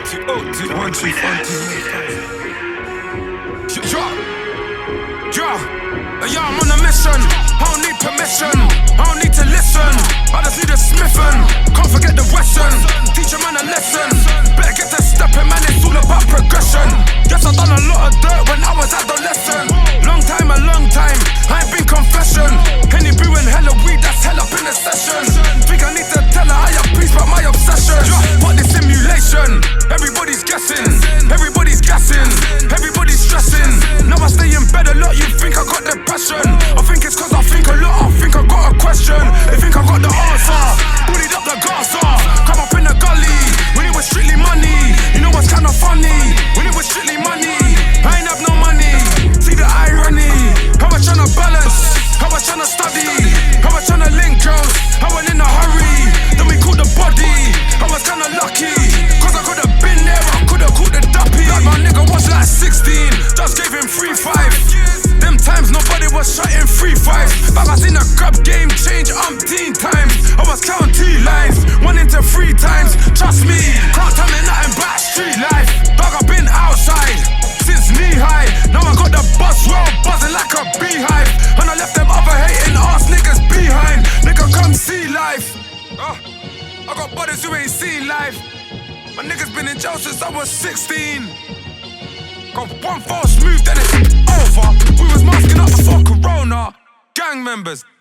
One, two, yeah, I'm on a mission. I don't need permission. I don't need to listen. I just need a smithin'. Can't forget the Western. Teach a man a lesson. Better get to stepping, man. It's all about progression. Yes, I done a lot of dirt when I was adolescent. Long time, I ain't been confession. Henny brewing hella weed, that's hell up in the session. Think I need to tell her I have peace about my obsession. What this simulation? Everybody's guessing. Everybody's gassing. Everybody's stressing. Now I stay in bed a lot. You think I got depression? I think it's cause I think a lot. I think I got a question. They think I got the answer. Bullied up the Gaza. Come up in the gully. When it was strictly money. You know what's kinda funny? When it was strictly money, I ain't have no money. See the irony. How I tryna balance. How I tryna study. How I tryna link girls. How I in a hurry. Then we caught the body. I was kinda lucky. Cause I could've been there. I could've caught the duppy. Like my nigga was like 16. Just gave him 3-5. Them times nobody was shutting 3-5. But I seen the grab game change umpteen times. I was counting T-lines, 1 into 3 times. Trust me, can't tell me nothing but street life. Dog, I've been outside since knee high. Now I got the bus roll buzzing like a beehive. And I left them other hating ass niggas behind. Nigga, come see life. I got buddies who ain't seen life. My niggas been in jail since I was 16. Got one false move, then it's over. We was masking up before Corona. Gang members.